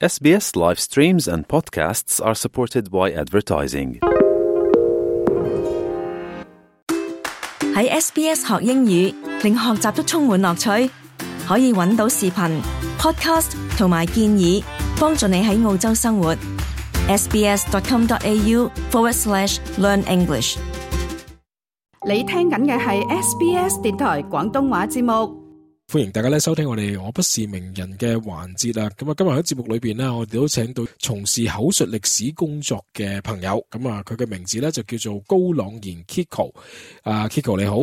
SBS live streams and podcasts are supported by advertising. 喺 SBS 學英語，令學習都充滿樂趣。可以揾到視頻、podcast 同埋建議，幫助你喺澳洲生活。sbs.com.au/learn English。 你聽緊嘅係 SBS 電台廣東話節目。 歡迎大家收聽我哋我不是名人嘅環節啊！咁啊，今日喺節目裏邊呢，我哋都請到從事口述歷史工作嘅朋友。咁啊，佢嘅名字呢就叫做高朗然 Kiko。Kiko 你好。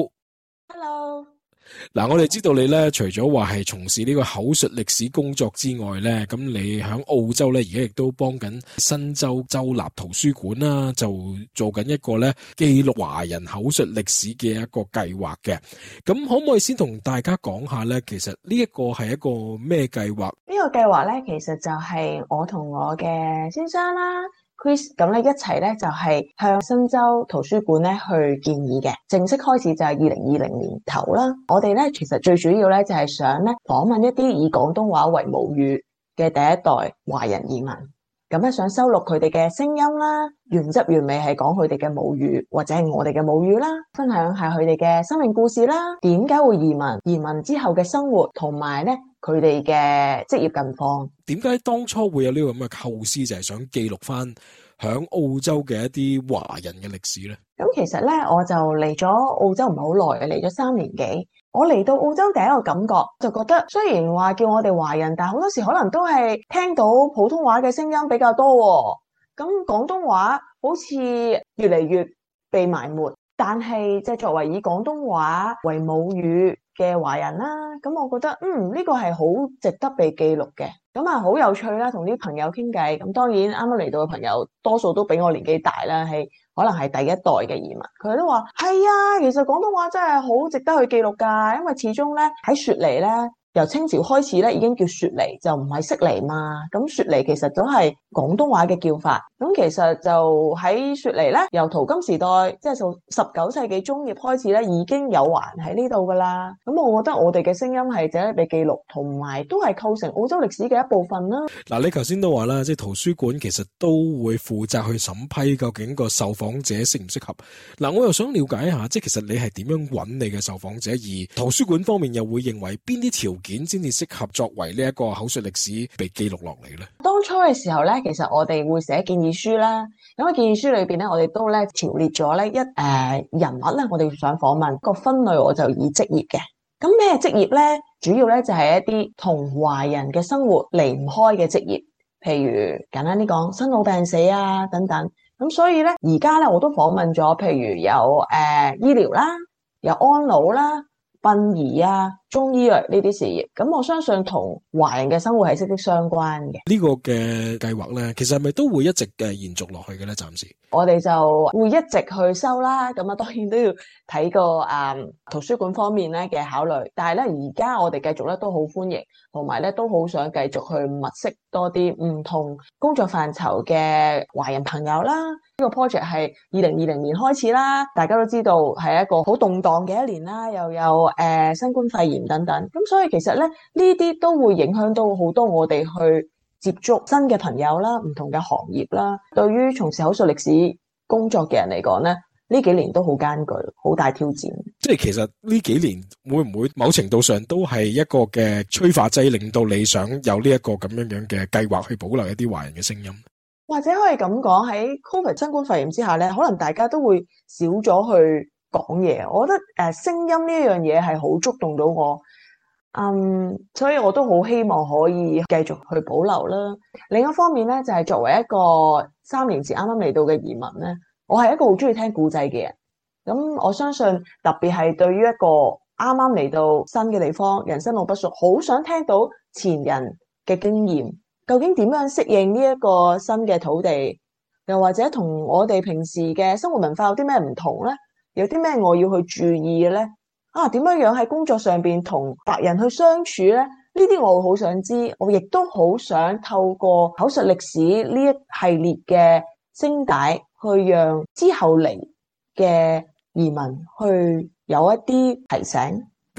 Hello。 嗱，我哋知道你咧，除咗話係從事呢個口述歷史工作之外咧，咁你喺澳洲咧，而家亦都幫緊新州州立圖書館啦，就做緊一個咧記錄華人口述歷史嘅一個計劃嘅。咁可唔可以先同大家講下咧？其實呢一個係一個咩計劃？ 呢個計劃咧，其實就係我同我嘅先生啦，Chris 咁咧一齊咧就係向新州圖書館咧去建議嘅，正式開始就係2020年頭啦。我哋咧其實最主要咧就係想咧訪問一啲以廣東話為母語嘅第一代華人移民，咁咧想收錄佢哋嘅聲音啦，原汁原味係講佢哋嘅母語或者係我哋嘅母語啦，分享下佢哋嘅生命故事啦，點解會移民之後嘅生活，同埋咧佢哋嘅職業近況。 點解當初會有呢個咁嘅構思，就係想記錄翻響澳洲嘅一啲華人嘅歷史咧？ 咁其實咧，我就嚟咗澳洲唔係好耐嘅，嚟咗3年幾。我嚟到澳洲第一個感覺就覺得，雖然話叫我哋華人，但係好多時可能都係聽到普通話嘅聲音比較多喎。咁廣東話好似越嚟越被埋沒，但係即係作為以廣東話為母語嘅華人啦，咁我覺得呢個係好值得被記錄嘅。咁啊好有趣啦，同啲朋友傾偈。咁當然啱啱嚟到嘅朋友多數都比我年紀大啦，係可能係第一代嘅移民，佢都話係啊，其實廣東話真係好值得去記錄㗎，因為始終咧喺雪梨咧，由清朝開始咧已經叫雪梨，就唔係悉尼嘛。咁雪梨其實都係廣東話嘅叫法。咁其實就喺雪梨咧，由淘金時代即係19世紀中葉開始咧，已經有華人喺呢度噶啦。咁我覺得我哋嘅聲音係值得被記錄，同埋都係構成澳洲歷史嘅一部分啦。 嗱，你頭先都話啦，即係圖書館其實都會負責去審批究竟個受訪者適唔適合。嗱，我又想了解一下，即係其實你係點樣揾你嘅受訪者，而圖書館方面又會認為邊啲條件先至適合作為呢一個口述歷史被記錄落嚟咧？ 當初嘅時候咧，其實我哋會寫建議書啦。咁喺建議書裏邊咧，我哋都咧條列咗咧人物咧，我哋想訪問個分類，我就以職業嘅。咁咩職業咧？主要咧就係一啲同華人嘅生活離唔開嘅職業，譬如簡單啲講，生老病死啊等等。咁所以咧，而家咧我都訪問咗，譬如有醫療啦，有安老啦，殯儀啊，中醫藥呢啲事業，咁我相信同華人嘅生活係息息相關嘅。 呢個嘅計劃咧，其實係咪都會一直嘅延續落去嘅咧？暫時我哋就會一直去收啦，咁啊當然都要睇個圖書館方面咧嘅考慮。但係咧而家我哋繼續咧都好歡迎，同埋咧都好想繼續去物色多啲唔同工作範疇嘅華人朋友啦。呢個 project 係2020年開始啦，大家都知道係一個好動盪嘅一年啦，又有新冠肺炎等等，咁所以其實咧呢啲都會影響到好多我哋去接觸新嘅朋友啦，唔同嘅行業啦。對於從事口述歷史工作嘅人嚟講咧，呢幾年都好艱巨，好大挑戰。 即係其實呢幾年會唔會某程度上都係一個嘅催化劑，令到你想有呢一個咁樣嘅計劃去保留一啲華人嘅聲音？ 或者可以咁講，喺 COVID 新冠肺炎之下咧，可能大家都會少咗去講嘢。我覺得聲音呢一樣嘢係好觸動到我，所以我都好希望可以繼續去保留啦。另一方面咧，就係作為一個3年前啱啱嚟到嘅移民咧，我係一個好中意聽故仔嘅人。咁我相信特別係對於一個啱啱嚟到新嘅地方，人生路不熟，好想聽到前人嘅經驗。究竟點樣適應呢一個新嘅土地，又或者同我哋平時嘅生活文化有啲咩唔同呢？有啲咩我要去注意嘅呢？點樣樣喺工作上邊同白人去相處呢？呢啲我好想知，我亦都好想透過口述歷史呢一系列嘅聲帶，去讓之後嚟嘅移民去有一啲提醒。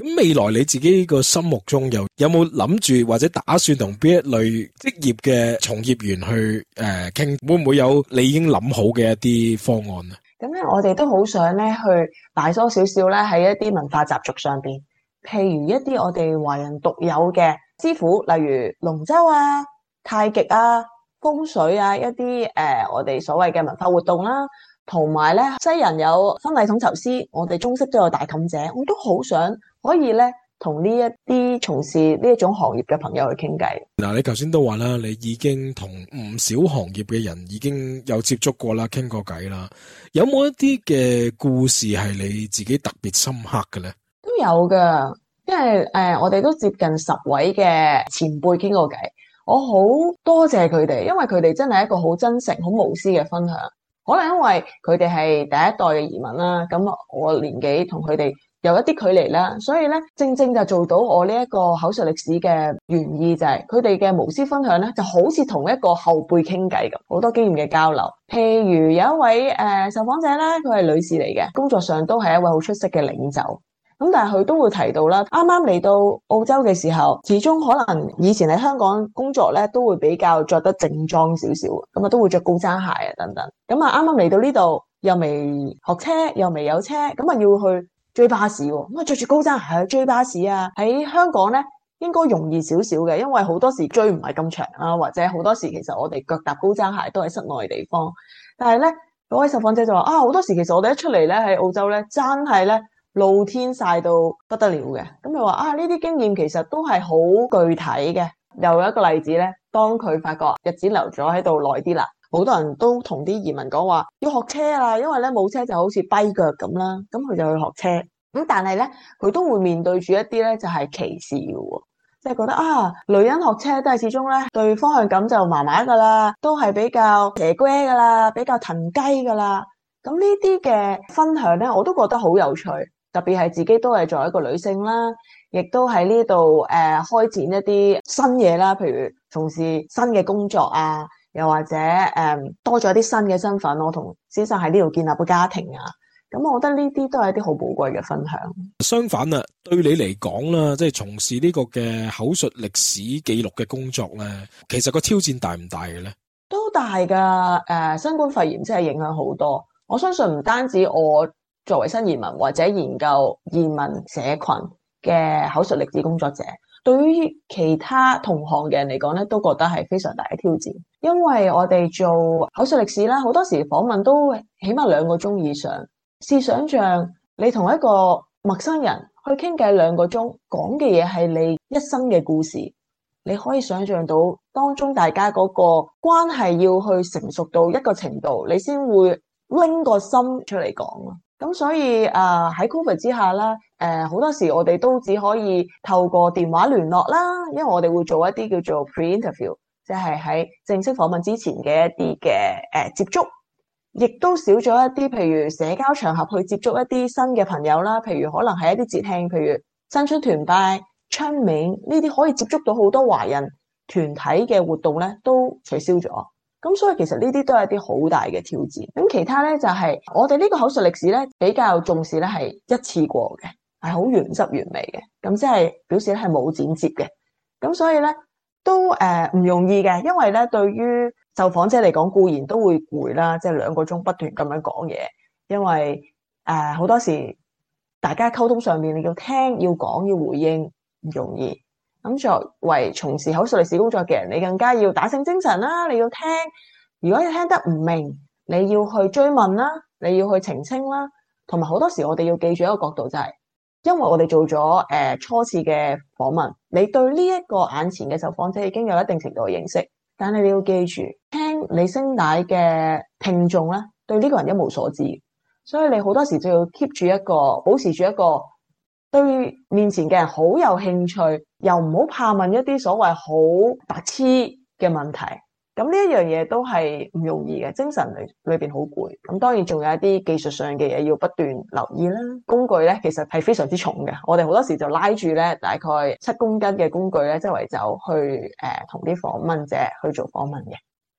咁未來你自己個心目中有冇諗住或者打算同邊一類職業嘅從業員去傾？會唔會有你已經諗好嘅一啲方案啊？ 咁咧，我哋都好想咧去擺多少少咧喺一啲文化習俗上邊，譬如一啲我哋華人獨有嘅師傅，例如龍舟啊、太極啊、風水啊，一啲我哋所謂嘅文化活動啦，同埋咧西人有婚禮統籌師，我哋中式都有大妗姐，我都好想可以咧同呢一啲從事呢一種行業嘅朋友去傾偈。 嗱，你頭先都話啦，你已經同唔少行業嘅人已經有接觸過啦，傾過偈啦。有冇一啲嘅故事係你自己特別深刻嘅咧？ 都有噶，因為我哋都接近10位嘅前輩傾過偈，我好多謝佢哋，因為佢哋真係一個好真誠、好無私嘅分享。可能因為佢哋係第一代嘅移民啦，咁我年紀同佢哋有一啲距離啦，所以咧正正就做到我呢一個口述歷史嘅原意，就係佢哋嘅無私分享咧，就好似同一個後輩傾偈咁，好多經驗嘅交流。譬如有一位受訪者咧，佢係女士嚟嘅，工作上都係一位好出色嘅領袖。咁但係佢都會提到啦，啱啱嚟到澳洲嘅時候，始終可能以前喺香港工作咧，都會比較着得正裝少少，咁啊都會着高踭鞋啊等等。咁啊啱啱嚟到呢度，又未學車，又未有車，咁啊要去追巴士喎，咁啊着住高踭鞋去追巴士啊。喺香港咧應該容易少少嘅，因為好多時追唔係咁長啦，或者好多時其實我哋腳踏高踭鞋都喺室內地方。但係咧嗰位受訪者就話好多時其實我哋一出嚟咧喺澳洲咧，真係咧露天曬到不得了嘅。咁佢話呢啲經驗其實都係好具體嘅。又有一個例子咧，當佢發覺日子留咗喺度耐啲啦，好多人都同啲移民講話要學車啦，因為咧冇車就好似跛腳咁啦。咁佢就去學車。咁但係咧佢都會面對住一啲咧就係歧視嘅喎，即係覺得女人學車都係始終咧對方向感就麻麻噶啦，都係比較蛇龜噶啦，比較騰雞噶啦。咁呢啲嘅分享咧，我都覺得好有趣。特別係自己都係作為一個女性啦，亦都喺呢度開展一啲新嘢啦，譬如從事新嘅工作啊，又或者多咗啲新嘅身份，我同先生喺呢度建立個家庭啊，咁我覺得呢啲都係一啲好寶貴嘅分享。 相反啊，對你嚟講啦，即係從事呢個嘅口述歷史記錄嘅工作咧，其實個挑戰大唔大嘅咧？ 都大㗎，新冠肺炎真係影響好多。我相信唔單止我作為新移民或者研究移民社群嘅口述歷史工作者，對於其他同行嘅人嚟講咧，都覺得係非常大嘅挑戰。因為我哋做口述歷史啦，好多時訪問都起碼2個鐘以上。試想像你同一個陌生人去傾偈2個鐘，講嘅嘢係你一生嘅故事，你可以想像到當中大家嗰個關係要去成熟到一個程度，你先會拎個心出嚟講咯。咁所以喺 COVID 之下啦，好多時我哋都只可以透過電話聯絡啦，因為我哋會做一啲叫做 pre-interview， 即係喺正式訪問之前嘅一啲嘅接觸，亦都少咗一啲譬如社交場合去接觸一啲新嘅朋友啦，譬如可能係一啲節慶，譬如新春團拜、春茗呢啲可以接觸到好多華人團體嘅活動咧，都取消咗。咁所以其實呢啲都係一啲好大嘅挑戰。咁其他咧就係我哋呢個口述歷史咧比較重視咧係一次過嘅，係好原汁原味嘅。咁即係表示咧係冇剪接嘅。咁所以咧都唔容易嘅，因為咧對於受訪者嚟講固然都會攰啦，即係2個鐘不斷咁樣講嘢。因為好多時大家溝通上面你要聽、要講、要回應唔容易。咁作為從事口述歷史工作嘅人，你更加要打醒精神啦，你要聽。如果你聽得唔明，你要去追問啦，你要去澄清啦。同埋好多時我哋要記住一個角度，就係因為我哋做咗初次嘅訪問，你對呢一個眼前嘅受訪者已經有一定程度嘅認識，但係你要記住，聽你聲帶嘅聽眾咧，對呢個人一無所知，所以你好多時就要 keep 住一個，保持住一個對面前嘅人好有興趣，又唔好怕問一啲所謂好白痴嘅問題。咁呢一樣嘢都係唔容易嘅，精神裏邊好攰。咁當然仲有一啲技術上嘅嘢要不斷留意啦。工具咧其實係非常之重嘅，我哋好多時就拉住咧大概7公斤嘅工具咧，周圍走去同啲訪問者去做訪問嘅。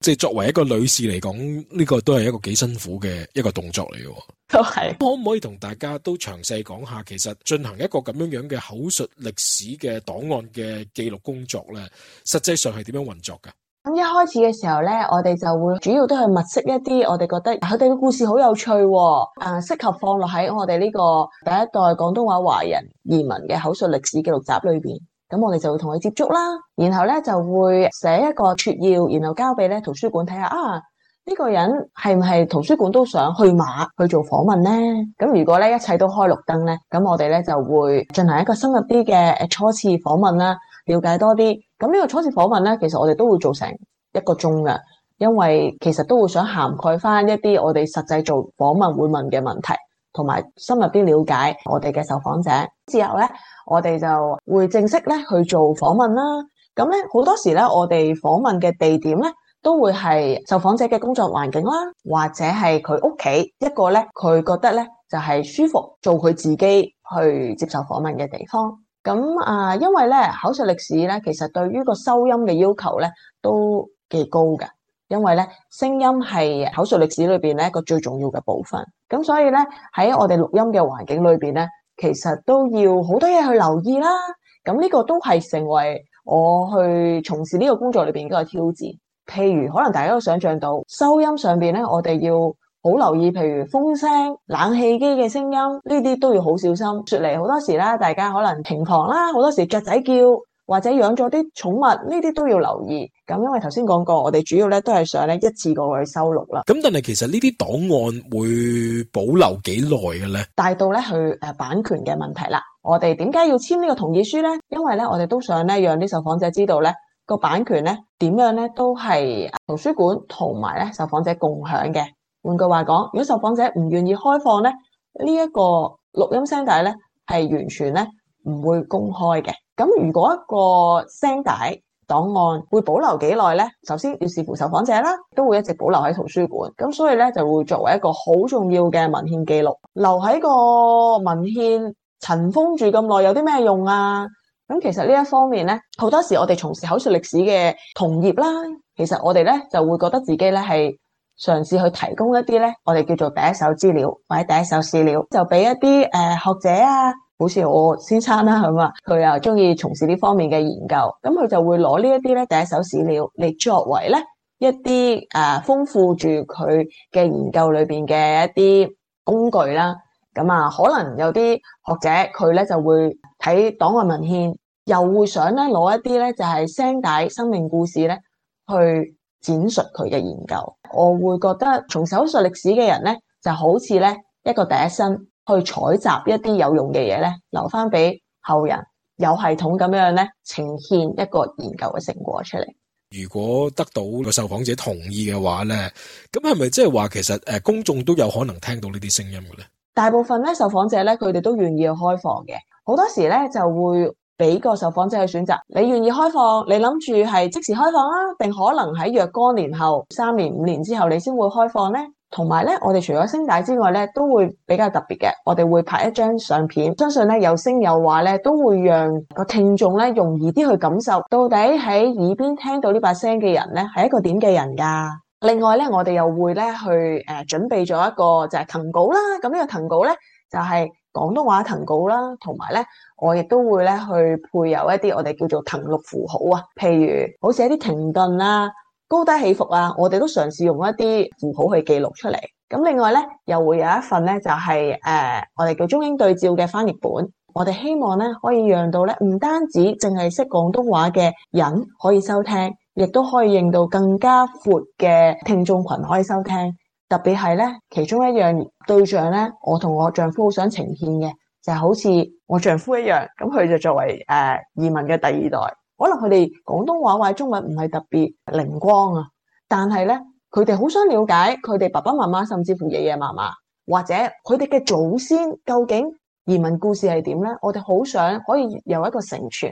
即係作為一個女士嚟講，呢個都係一個幾辛苦嘅一個動作嚟嘅。 都係。 可唔可以同大家都詳細講下，其實進行一個咁樣嘅口述歷史嘅檔案嘅記錄工作咧，實際上係點樣運作㗎？ 咁一開始嘅時候咧，我哋就會主要都係物色一啲我哋覺得佢哋嘅故事好有趣，適合放落喺我哋呢個第一代廣東話華人移民嘅口述歷史記錄集裏邊。咁我哋就會同佢接觸啦，然後咧就會寫一個撮要，然後交俾咧圖書館睇下呢個人係唔係圖書館都想去馬去做訪問呢？咁如果咧一切都開綠燈咧，咁我哋咧就會進行一個深入啲嘅初次訪問啦，了解多啲。咁呢個初次訪問咧，其實我哋都會做成1個鐘嘅，因為其實都會想涵蓋翻一啲我哋實際做訪問會問嘅問題，同埋深入啲了解我哋嘅受訪者。之後咧，我哋就會正式咧去做訪問啦。咁咧好多時咧，我哋訪問嘅地點咧，都會係受訪者嘅工作環境啦，或者係佢屋企一個咧，佢覺得咧就係舒服做佢自己去接受訪問嘅地方。咁因為咧口述歷史咧，其實對於個收音嘅要求咧都幾高嘅，因為咧聲音係口述歷史裏邊咧一個最重要嘅部分。咁所以咧喺我哋錄音嘅環境裏邊咧，其實都要好多嘢去留意啦。咁呢個都係成為我去從事呢個工作裏邊嘅挑戰。譬如可能大家都想象到收音上邊咧，我哋要好留意，譬如風聲、冷氣機嘅聲音，呢啲都要好小心。說嚟好多時啦，大家可能停房啦，好多時雀仔叫或者養咗啲寵物，呢啲都要留意。咁因為頭先講過，我哋主要咧都係想咧一次過去收錄啦。 咁但係其實呢啲檔案會保留幾耐嘅咧？帶到咧去版權嘅問題啦。我哋點解要簽呢個同意書咧？因為咧我哋都想咧讓啲受訪者知道咧個版權咧點樣咧都係圖書館同埋咧受訪者共享嘅。換句話講，如果受訪者唔願意開放咧，呢一個錄音聲帶咧係完全咧唔會公開嘅。咁如果一個聲帶檔案會保留幾耐咧？首先要視乎受訪者啦，都會一直保留喺圖書館。咁所以咧就會作為一個好重要嘅文獻記錄，留喺個文獻塵封住咁耐有啲咩用啊？咁其實呢一方面咧，好多時我哋從事口述歷史嘅同業啦，其實我哋咧就會覺得自己咧係嘗試去提供一啲咧，我哋叫做第一手資料或者第一手史料，就俾一啲學者啊，好似我先生啦咁啊，佢又中意從事呢方面嘅研究，咁佢就會攞呢一啲咧第一手史料嚟作為咧一啲豐富住佢嘅研究裏邊嘅一啲工具啦。咁可能有啲學者佢咧就會睇檔案文獻，又會想咧攞一啲咧就係聲帶生命故事咧去展述佢嘅研究。我會覺得從事口述歷史嘅人咧，就好似咧一個第一身去採集一啲有用嘅嘢咧，留翻俾後人有系統咁樣咧呈現一個研究嘅成果出嚟。 如果得到個受訪者同意嘅話咧，咁係咪即係話其實公眾都有可能聽到呢啲聲音嘅咧？ 大部分咧受訪者咧，佢哋都願意去開放嘅。好多時咧就會俾個受訪者去選擇，你願意開放，你諗住係即時開放啊，定可能喺若干年後3年5年之後你先會開放呢？同埋咧，我哋除咗聲帶之外咧，都會比較特別嘅，我哋會拍一張相片，相信咧有聲有畫咧，都會讓個聽眾咧容易啲去感受，到底喺耳邊聽到呢把聲嘅人咧係一個點嘅人㗎。另外咧，我哋又會咧去準備咗一個就係謄稿啦。咁呢個謄稿咧就係廣東話謄稿啦，同埋咧我亦都會咧去配有一啲我哋叫做謄錄符號啊，譬如好似一啲停頓啊、高低起伏啊，我哋都嘗試用一啲符號去記錄出嚟。咁另外咧又會有一份咧就係我哋叫中英對照嘅翻譯本。我哋希望咧可以讓到咧唔單止淨係識廣東話嘅人可以收聽，亦都可以令到更加闊嘅聽眾群可以收聽。特別係咧其中一樣對象咧，我同我丈夫好想呈現嘅就係好似我丈夫一樣，咁佢就作為移民嘅第二代，可能佢哋廣東話或者中文唔係特別靈光啊，但係咧佢哋好想了解佢哋爸爸媽媽甚至乎爺爺嫲嫲或者佢哋嘅祖先究竟移民故事係點咧？我哋好想可以有一個承傳，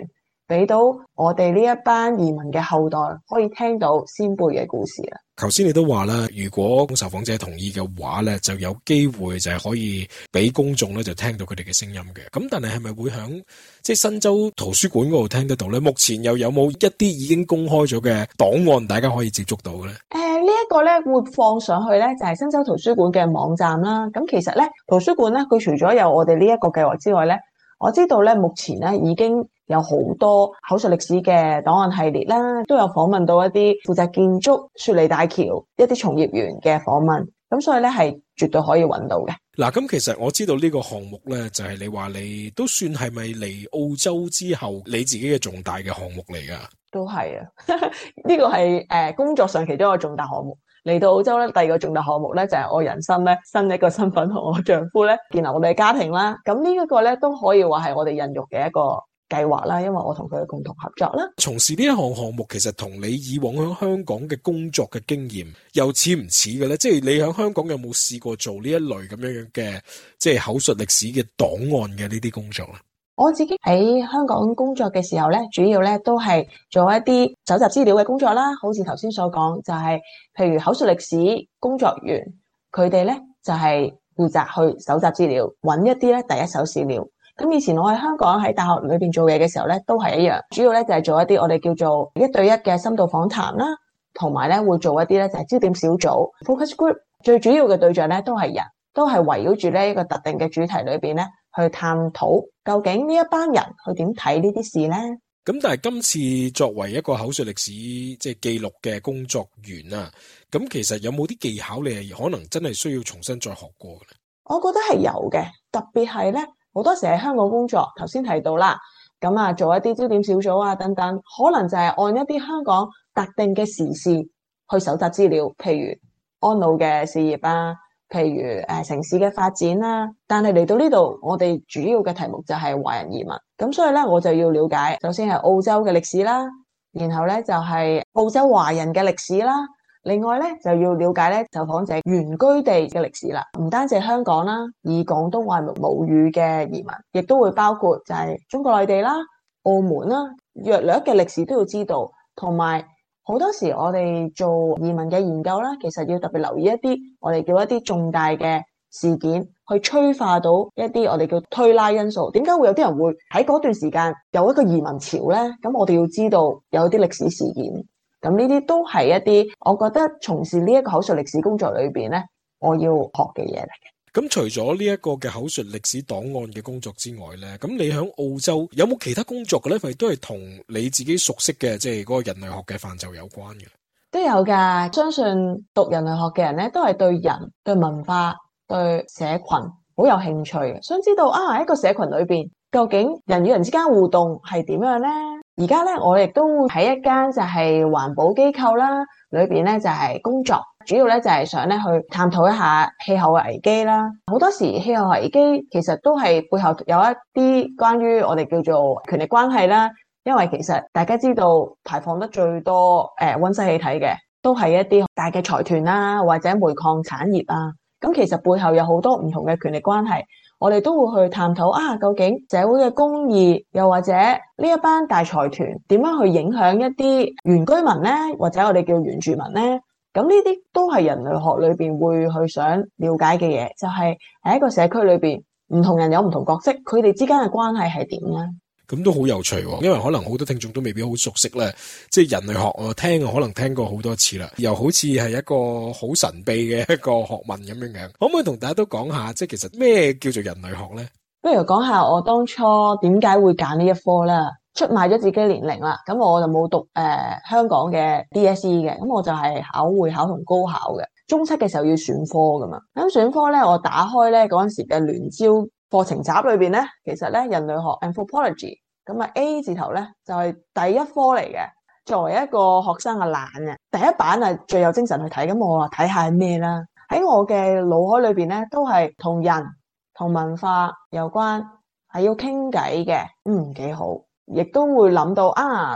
俾到我哋呢一班移民嘅後代可以聽到先輩嘅故事啦。 頭先你都話啦，如果受訪者同意嘅話咧，就有機會就係可以俾公眾咧就聽到佢哋嘅聲音嘅。咁但係係咪會響即係新州圖書館嗰度聽得到咧？目前又有冇一啲已經公開咗嘅檔案，大家可以接觸到嘅咧？ 呢一個咧會放上去咧，就係新州圖書館嘅網站啦。咁其實咧，圖書館咧佢除咗有我哋呢一個計劃之外咧，我知道咧目前咧已經有好多口述歷史嘅檔案系列啦，都有訪問到一啲負責建築雪梨大橋一啲從業員嘅訪問，咁所以咧係絕對可以揾到嘅。 嗱，咁其實我知道呢個項目咧，就係你話你都算係咪嚟澳洲之後你自己嘅重大嘅項目嚟噶？都係啊，呢個係工作上其中一個重大項目。嚟到澳洲咧，第二個重大項目咧就係我人生咧新一個身份同我丈夫咧建立我哋嘅家庭啦。咁呢一個咧都可以話係我哋孕育嘅一個計劃啦，因為我同佢共同合作啦。 從事呢一項項目，其實同你以往喺香港嘅工作嘅經驗又似唔似嘅咧？即係你喺香港有冇試過做呢一類咁樣嘅即係口述歷史嘅檔案嘅呢啲工作咧？ 我自己喺香港工作嘅時候咧，主要咧都係做一啲搜集資料嘅工作啦。好似頭先所講，就係譬如口述歷史工作員，佢哋咧就係負責去搜集資料，揾一啲咧第一手史料。咁以前我喺香港喺大學裏邊做嘢嘅時候咧，都係一樣，主要咧就係做一啲我哋叫做1對1嘅深度訪談啦，同埋咧會做一啲咧就係焦點小組 focus group。最主要嘅對象咧都係人，都係圍繞住呢一個特定嘅主題裏邊咧去探討究竟呢一班人去點睇呢啲事呢？ 咁但係今次作為一個口述歷史即係記錄嘅工作員啊，咁其實有冇啲技巧你係可能真係需要重新再學過嘅咧？ 我覺得係有嘅，特別係咧好多時喺香港工作，頭先提到啦，咁啊做一啲焦點小組啊等等，可能就係按一啲香港特定嘅時事去搜集資料，譬如安老嘅事業啊，譬如城市嘅發展啦，但係嚟到呢度，我哋主要嘅題目就係華人移民，咁所以咧我就要了解，首先係澳洲嘅歷史啦，然後咧就係澳洲華人嘅歷史啦，另外咧就要了解咧受訪者原居地嘅歷史啦，唔單止係香港啦，以廣東話母語嘅移民，亦都會包括就係中國內地啦、澳門啦，略略嘅歷史都要知道，同埋好多時我哋做移民嘅研究啦，其實要特別留意一啲我哋叫一啲重大嘅事件，去催化到一啲我哋叫推拉因素。點解會有啲人會喺嗰段時間有一個移民潮呢？咁我哋要知道有啲歷史事件，咁呢啲都係一啲我覺得從事呢一個口述歷史工作裏邊呢，我要學嘅嘢嚟嘅。 咁除咗呢一個嘅口述歷史檔案嘅工作之外咧，咁你喺澳洲有冇其他工作嘅咧？係都係同你自己熟悉嘅，即係嗰個人類學嘅範疇有關嘅？ 都有噶，相信讀人類學嘅人咧，都係對人、對文化、對社群好有興趣嘅，想知道啊，一個社群裏邊究竟人與人之間互動係點樣咧？而家咧，我亦都喺一間就係環保機構啦，裏邊咧就係工作。主要咧就係想咧去探討一下氣候嘅危機啦。好多時氣候危機其實都係背後有一啲關於我哋叫做權力關係啦。因為其實大家知道排放得最多溫室氣體嘅都係一啲大嘅財團啦，或者煤礦產業啊。咁其實背後有好多唔同嘅權力關係，我哋都會去探討啊，究竟社會嘅公義又或者呢一班大財團點樣去影響一啲原居民呢？或者我哋叫原住民呢？咁呢啲都係人類學裏邊會去想了解嘅嘢，就係喺一個社區裏邊，唔同人有唔同角色，佢哋之間嘅關係係點呢？ 咁都好有趣喎，因為可能好多聽眾都未必好熟悉咧，即係人類學我聽可能聽過好多次啦，又好似係一個好神秘嘅一個學問咁樣樣，可唔可以同大家都講下，即係其實咩叫做人類學咧？不如講下我當初點解會揀呢一科啦。出賣咗自己年齡啦，咁我就冇讀香港嘅 DSE 嘅，咁我就係考會考同高考嘅。中七嘅時候要選科噶嘛，咁選科咧，我打開咧嗰陣時嘅聯招課程集裏邊咧，其實咧人類學 Anthropology 咁啊 A 字頭咧就係第一科嚟嘅。作為一個學生啊懶嘅，第一版係最有精神去睇，咁我話睇下係咩啦。喺我嘅腦海裏邊咧，都係同人同文化有關，係要傾偈嘅，幾好。亦都會諗到啊，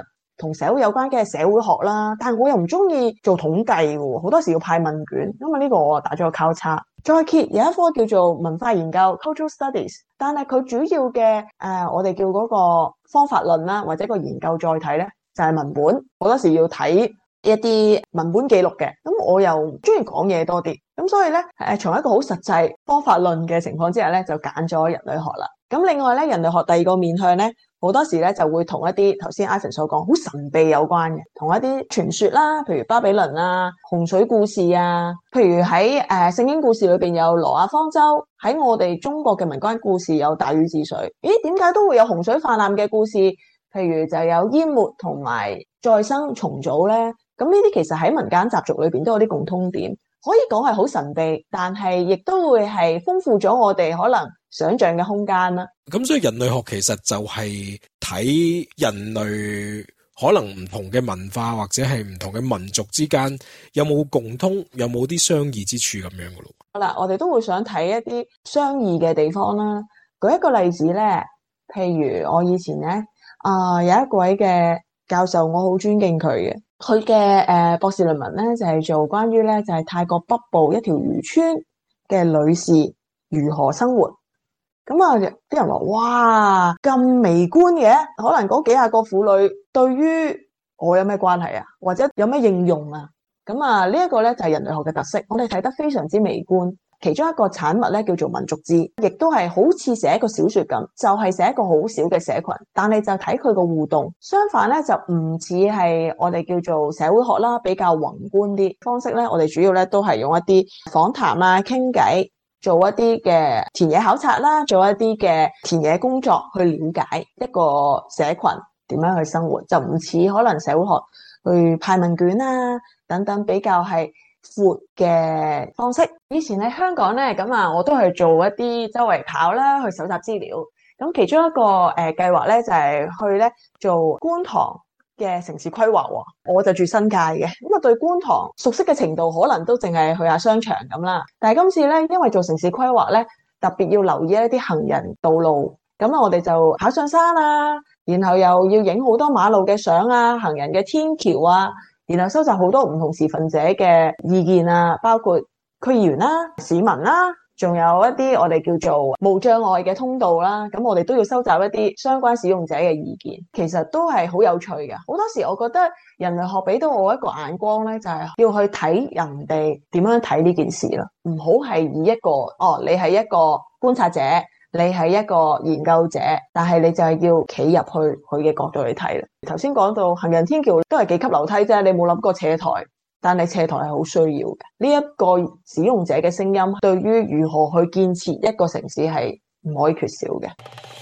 同社會有關嘅社會學啦，但係我又唔中意做統計嘅，好多時要派問卷，因為呢個我打咗個交叉。再揭有一科叫做文化研究 Cultural Studies， 但係佢主要嘅我哋叫嗰個方法論啦，或者個研究載體咧就係文本，好多時要睇一啲文本記錄嘅，咁我又中意講嘢多啲，咁所以咧從一個好實際方法論嘅情況之下咧，就揀咗人類學啦。咁另外咧，人類學第二個面向咧，好多時咧就會同一啲頭先 Ivan 所講好神秘有關嘅，同一啲傳說啦，譬如巴比倫啊、洪水故事啊，譬如喺聖經故事裏邊有挪亞方舟，喺我哋中國嘅民間故事有大禹治水。咦，點解都會有洪水泛濫嘅故事？譬如就有淹沒同埋再生重組咧。咁呢啲其實喺民間習俗裏邊都有啲共通點，可以講係好神秘，但係亦都會係豐富咗我哋可能想象嘅空間啦。 咁所以人類學其實就係睇人類可能唔同嘅文化或者係唔同嘅民族之間有冇共通，有冇啲相異之處咁樣嘅咯。 好啦，我哋都會想睇一啲相異嘅地方啦。舉一個例子咧，譬如我以前咧有一位嘅教授，我好尊敬佢嘅。佢嘅博士論文咧就係做關於咧就係泰國北部一條漁村嘅女士如何生活。咁啊啲人話哇咁微觀嘅，可能嗰幾廿個婦女對於我有咩關係啊，或者有咩應用啊。咁啊呢一個咧就係人類學嘅特色，我哋睇得非常之微觀。其中一個產物咧叫做民族誌，亦都係好似寫一個小說咁，就係寫一個好小嘅社群，但係就睇佢個互動。相反咧就唔似係我哋叫做社會學啦，比較宏觀啲方式咧，我哋主要咧都係用一啲訪談啊、傾偈，做一啲嘅田野考察啦，做一啲嘅田野工作去了解一個社群點樣去生活，就唔似可能社會學去派問卷啊等等比較係闊嘅方式。以前喺香港咧，咁啊我都係做一啲周圍跑啦，去搜集資料。咁其中一個計劃咧就係去咧做觀塘嘅城市規劃。我就住新界嘅，咁啊對觀塘熟悉嘅程度可能都淨係去下商場咁啦。但係今次咧，因為做城市規劃咧，特別要留意一啲行人道路，咁啊我哋就跑上山啊，然後又要影好多馬路嘅相啊、行人嘅天橋啊，然後收集好多唔同持份者嘅意見啊，包括區議員啦、市民啦，仲有一啲我哋叫做無障礙嘅通道啦，咁我哋都要收集一啲相關使用者嘅意見，其實都係好有趣嘅。好多時我覺得人類學俾到我一個眼光咧，就係要去睇人哋點樣睇呢件事啦，唔好係以一個你係一個觀察者，你係一個研究者，但係你就係要企入去佢嘅角度去睇啦。頭先講到行人天橋都係幾級樓梯啫，你冇諗過斜台，但係斜台係好需要嘅。呢一個使用者嘅聲音，對於如何去建設一個城市係唔可以缺少嘅。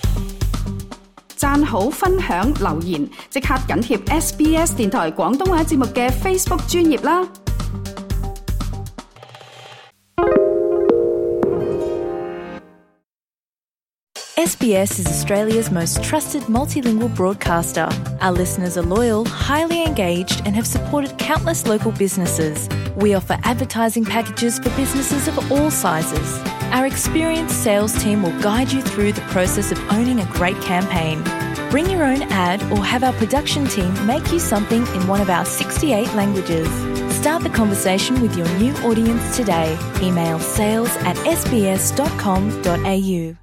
讚好、分享、留言，即刻緊貼 SBS 電台廣東話節目嘅 Facebook 專頁啦。 SBS is Australia's most trusted multilingual broadcaster. Our listeners are loyal, highly engaged, and have supported countless local businesses. We offer advertising packages for businesses of all sizes. Our experienced sales team will guide you through the process of owning a great campaign. Bring your own ad or have our production team make you something in one of our 68 languages. Start the conversation with your new audience today. Email sales@sbs.com.au.